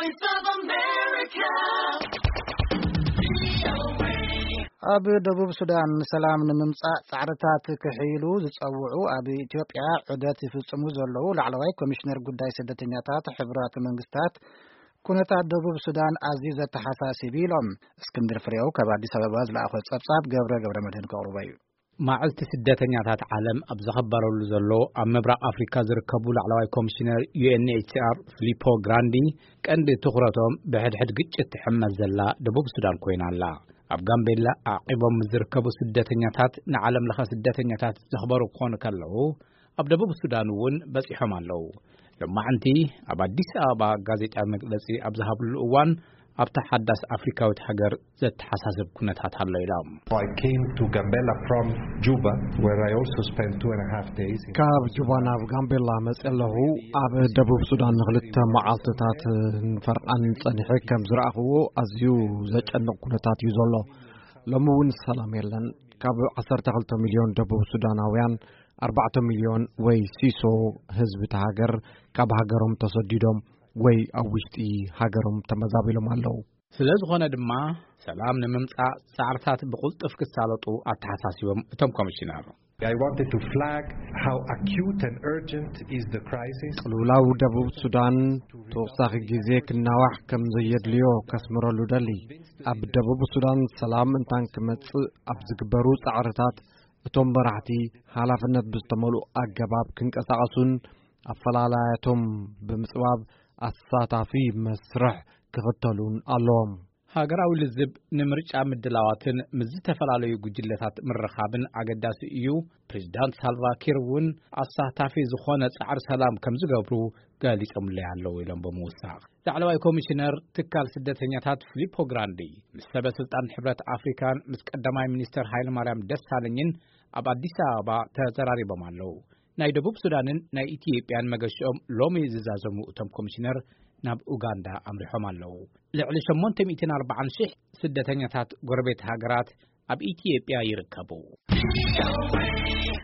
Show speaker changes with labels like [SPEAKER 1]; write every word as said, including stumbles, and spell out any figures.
[SPEAKER 1] Voice of America.
[SPEAKER 2] ኣብ ደቡብ ሱዳን ሰላም ንምምጻእ ጻዕርታት ክሕይሉ ዝጸውዑ ኣብ ኢትዮጵያ ዑደት ይፍጽሙ ዘለዉ ላዕለዋይ ኮሚሽነር ጉዳይ ስደተኛታት ሕብራት መንግስታት ኩነታት ደቡብ ሱዳን ኣዝዩ ዘተሓሳስብ ኢሎም እስክንድር ፍሬው ካብ አዲስ አበባ ዝለኣኸ ጸብጻብ ገብረ ገብረ መድህን ከቕርቡ እዩ።
[SPEAKER 3] ማዕልቲ ስደተኛታት ዓለም ኣብ ዘኸበረሉ ዘሎ ኣብ ምብራቕ ኣፍሪካ ዝርከቡ ላዕለዋይ ኮሚሽነር ዩኤንኤችሲአር ፊሊፖ ግራንዲ ቀንዲ ትኹረቶም ብሕድሕድ ግጭት ትሕመስ ዘላ ደቡብ ሱዳን ኮይና ኣላ። ኣብ ጋምቤላ ዓቂቦም ዝርከቡ ስደተኛታት ንዓለም ለኸ ስደተኛታት ዘኽበሩ ክኾኑ ከለዉ ኣብ ደቡብ ሱዳን እውን በፂሖም ኣለዉ። ሎማዓንቲ ኣብ አዲስ አበባ ጋዜጣ መግለጺ ኣብ ዝሃብሉ እዋን ኣብታ ሓዳስ ኣፍሪካዊት ሃገር ዘተሓሳስብ ኩነታት ኣሎ ኢሎም።
[SPEAKER 4] I came to Gambela from Juba where I also spent two and a half days.
[SPEAKER 5] ካብ ጁባ ናብ ጋምቤላ መጽለሁ ኣብ ደቡብ ሱዳን ንኽልተ መዓልትታት ንፈርቃን ጸኒሐ ከም ዝረኣኽዎ ኣዝዩ ዘጨንቕ ኩነታት እዩ ዘሎ። ሎሚ እውን ሰላም የለን። ካብ ዓሰርተ ክልተ ሚልዮን ደቡብ ሱዳናውያን ኣርባዕተ ሚልዮን ወይ ሲሶ ህዝቢ ተሃገር ካብ ሃገሮም ተሰዲዶም ወይ ኣብ ውሽጢ ሃገሮም ተመዛቢሎም ኣለዉ።
[SPEAKER 3] ስለዝኾነ ድማ ሰላም ንምምጻእ ጻዕርታት ብቁልጥፍ ክሳለጡ ኣተሓሳሲቦም እቶም ኮሚሽነር
[SPEAKER 4] I wanted to flag how acute and urgent is the crisis.
[SPEAKER 5] ቅልውላው ደቡብ ሱዳን ተወሳኺ ጊዜ ክናዋሕ ከም ዘየድልዮ ከስምረሉ ደሊ ኣብ ደቡብ ሱዳን ሰላም እንታን ክመጽእ ኣብ ዝግበሩ ጻዕርታት እቶም መራሕቲ ሓላፍነት ብዝተመልኡ ኣገባብ ክንቀሳቐሱን ኣፈላላያቶም ብምጽባብ ኣሳታፊ መስርሕ ክኽተሉን ኣለዎም።
[SPEAKER 3] ሃገራዊ ልዝብ ንምርጫ ምድላዋትን ምዝተፈላለዩ ጉጅለታት ምርኻብን ኣገዳሲ እዩ። ፕሬዝዳንት ሳልቫ ኪር እውን ኣሳታፊ ዝኾነ ጻዕር ሰላም ከም ዝገብሩ ገሊጾምሉ ኣለዉ ኢሎም ብምውሳኽ ላዕለዋይ ኮሚሽነር ትካል ስደተኛታት ፊሊፖ ግራንዲ ምስ ሰበስልጣን ሕብረት ኣፍሪካን ምስ ቀዳማይ ሚኒስተር ሃይለማርያም ደሳለኝን ኣብ አዲስ አበባ ተዘራሪቦም ኣለዉ። ናይ ደቡብ ሱዳንን ናይ ኢትዮጵያን መገሽኦም ሎሚ ዝዛዘሙ እቶም ኮሚሽነር ናብ ኡጋንዳ ኣምሪሖም ኣለዉ። ልዕሊ ሸሞንተ ሚእትን ኣርባዓን ሽሕ ስደተኛታት ጎረቤት ሃገራት ኣብ ኢትዮጵያ ይርከቡ።